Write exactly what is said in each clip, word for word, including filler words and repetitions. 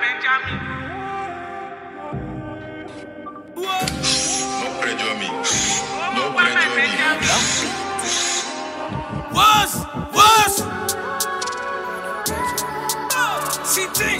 No pressure me. No pressure me. What's what's C T?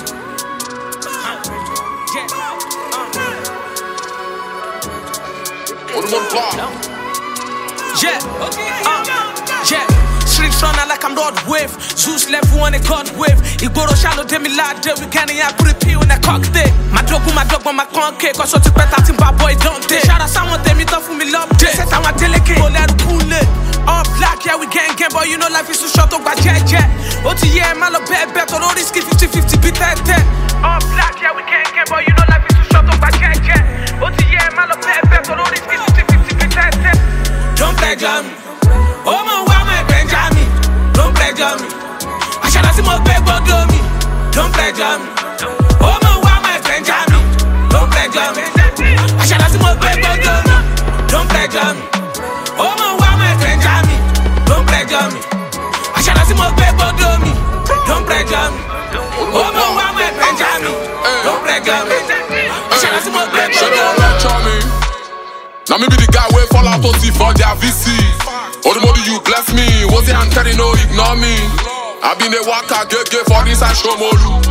Yeah, uh, yeah. Streets running like I'm not with. Zeus left one and cut with. Igboro shallow demi lad we can't even put a peel in a cockpit. My dog with my dog on my conke. Cause what you better think bad boy don't take. Shout out someone tell me tough for me love day. Set out my delicate. Go let it cool it. All black, yeah, we gang gang, but you know life is too short, talk about jet jet. O T yeah, man, look bad, bet on all these skip fifty fifty, beat that ten. All black, yeah, we gang gang, but you know life is too short, talk about jet jet. O T yeah, man, look bad, bet on all these skip fifty fifty, beat that ten. Don't play me. Oh, my, why my Benjamin? Don't play me. I shall see my big body me. Don't play me. Oh, my, why my Benjamin? Don't play me. I shall see my big body me. Don't play me. Oh, my, why my Benjamin? Don't play me. I shall see my big body me. Don't play me. Oh, my, why my Benjamin? Don't play me. I shall see my big body me. Now me be the guy wey fall out O T for their V C. Odumodu you bless me, was it Ankeri no ignore me. I been a waka gege for this and Shomolu.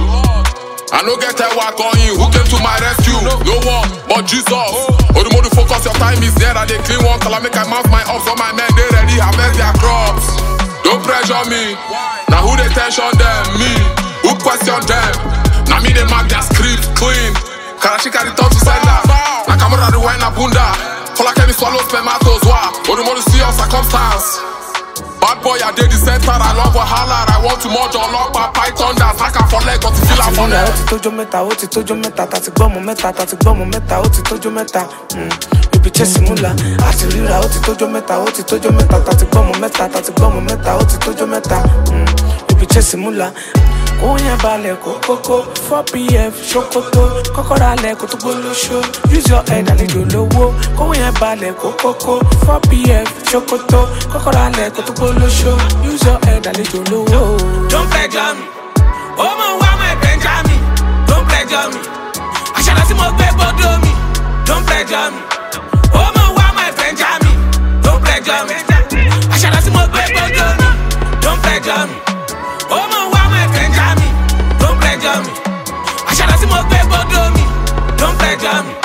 I no get a walk on you, who came to my rescue? No one but Jesus. Odumodu focus, your time is there and they clean one. Call I make I mouth my ups, all my men they ready harvest their crops. Don't pressure me, now who they tension them? Me, who question them? Now me they mark their script clean. Karashika the touch to sender. Na camera the wine abunda. Kola Kenny swallow spermatozoa. Wa Odumodu see your circumstance. Bad boy, I did the center. I love Wahala. I want to merge on lock by Python. That's like a for leg, but to feel a for leg. Oti tojo meta, oti tojo meta, tati gbomo meta, tati gbomo meta, oti tojo meta. You be chasing mula, ati rira. Oti tojo meta, oti tojo meta, tati gbomo meta, tati gbomo meta, oti tojo meta. You be chasing mula. Oya balẹ̀ kókókó, four P F ṣòkòtò, kọ́kọ́rọ́ alẹ́ kó tó gbóló ṣó. Use your head àlejò lówó. Oya balẹ̀ kókókó, four P F ṣòkòtò, kọ́kọ́rọ́ alẹ́ kó tó gbóló ṣó. Use your head àlejò lówó. Don't pressure me, oh my, why my Benjamin? Don't pressure me, àṣàlá tí mo gbé gbọ́dọ̀ mi. Don't pressure me, oh my, why my Benjamin? Don't pressure me, àṣàlá tí mo gbé gbọ́dọ̀ mi. Don't pressure me, oh my, why my Benjamin? Don't pressure me. I shall see my baby, don't pressure me.